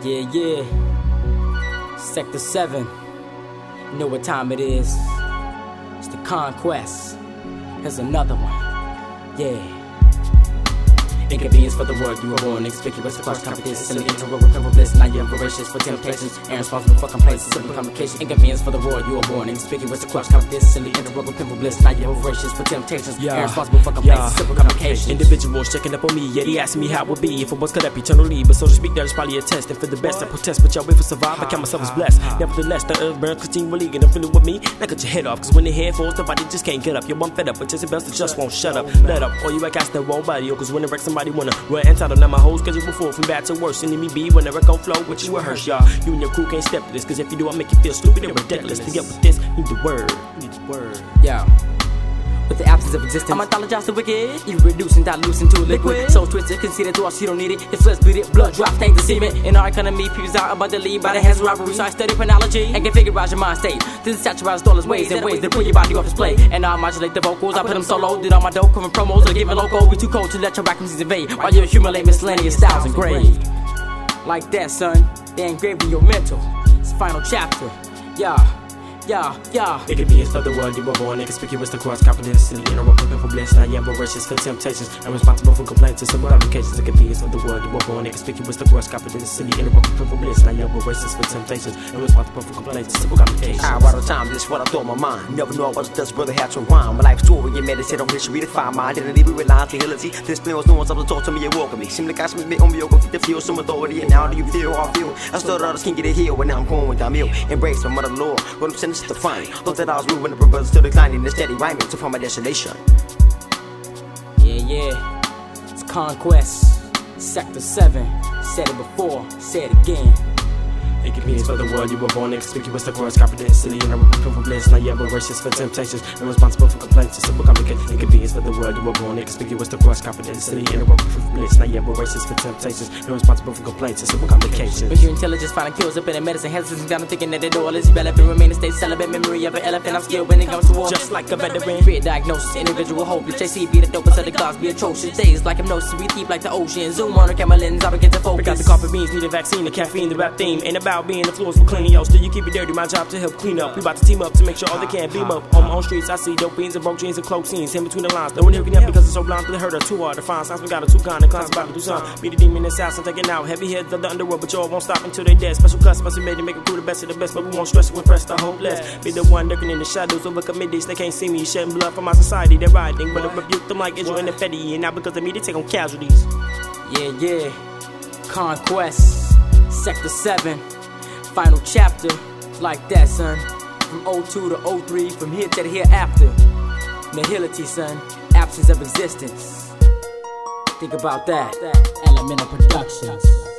Yeah. Sector 7. You know what time it is. It's the Conquest. Here's another one. Yeah. Inconvenience for the world you were born, inconspicuous to crush confidence, silly interval, pimple bliss, not yet voracious for temptations, irresponsible for complaints, simple complications. Inconvenience for the world you were born, inconspicuous to crush confidence, silly interval, pimple bliss, not yet voracious for temptations, irresponsible for complaints, simple complications. Individuals checking up on me, yeah, they asking me how it would be if it was cut up eternally, but so to speak, that is probably a test. And for the best, I protest, but y'all wait for survive. I count myself as blessed. Nevertheless, the earth burns continually, and I'm feeling with me. Now cut your head off, cause when the head falls, nobody just can't get up. Yo, I'm fed up, but Jezebels that just won't shut up. Let up, or you like cast that won't body, yo, cause when I wreck somebody wanna run entitled. Now my whole schedule before from bad to worse. And me be when the record flow, which you rehearse, y'all. You and your crew can't step to this, cause if you do, I'll make you feel stupid and ridiculous. To get with this, you need the word. Yeah. With the absence of existence, I mythologize the wicked. You reduce and dilute into a liquid. So twisted, conceited, thoughts you don't need it. Your flesh bleed it, blood drop, tank the semen. In our economy, people's out abundantly by the hands of robbery. So I study chronology and configure your mind state. Then satirize dollars ways and ways that put your body off display. And I modulate the vocals, I put them solo. Did all my dope, covering promos, or giving local. We too cold to let your back invade. While you accumulate miscellaneous styles engraved. Like that, son, they engraved in your mental. It's final chapter, yeah. Inconvenience for the world you were born, inconspicuous to cross confidence, silly interrupted for bliss, not yet voracious for temptations, and responsible for complaints and simple complications. Inconvenience for the world you were born, inconspicuous to cross confidence, silly interrupted for bliss, not yet voracious for temptations, and responsible for complaints and simple complications. I write on time, this is what I thought in my mind. Never know what it does, brother, had to rhyme. My life story and meditate on history to find my identity, we rely on humility. This plan was no one's up to talk to me and welcome me. Seem like I submit on me, go to feel some authority, and now do you feel how I feel? I started out as king of the hill, and now I'm going down hill. Embrace my mother Lord, what I'm sentenced to find. Thought that I was moving, the brothers still declining, the steady rhyming to find my destination. Yeah. It's Conquest. Sector 7. Said it before, say it again. Inconvenience for the world you were born, inconspicuous to cross confidence, silly interrupted for bliss, not yet voracious for temptations, and responsible for complaints and simple complications. Inconvenience for the world you were born, inconspicuous to cross confidence, silly interrupted for bliss, not yet voracious for temptations, and responsible for complaints and simple complications. With your intelligence finding kills up in the medicine, hesitance down and thinking that the door is relevant, remain a state celibate, memory of an elephant. I'm skilled when it comes to war. Just like a veteran. Fear diagnosis, individual hope. The JC be the dopest of the gods, be atrocious. Days like hypnosis, we deep like the ocean. Zoom on the camera lens, I begin to focus. Pick out the coffee beans, need a vaccine, the caffeine, the rap theme. Ain't about being the floors for cleaning, yo. Still you keep it dirty, my job to help clean up. We about to team up to make sure all they can beam up. On my own streets, I see dope beans and broke jeans and cloak scenes. In between the lines, no one here can help because it's so blind. They hurt us too hard to find. Signs we got a two-gun, the class about to do something. Be the demon inside, so taking out heavy heads of the underworld, but y'all won't stop until they dead. Special customs we made to make it cool, the best of the best, but we won't stress to impress the hopeless. Be the one lurking in the shadows, overcome middays, they can't see me. Shedding blood for my society, they're riding, but I rebuke them like Israel and the Fetty, and now because of me, they take on casualties. Yeah. Conquest. Sector 7. Final chapter. Like that, son. From 02 to 03, from here to the hereafter. Nihility, son. Absence of existence. Think about that. Elemental Productions.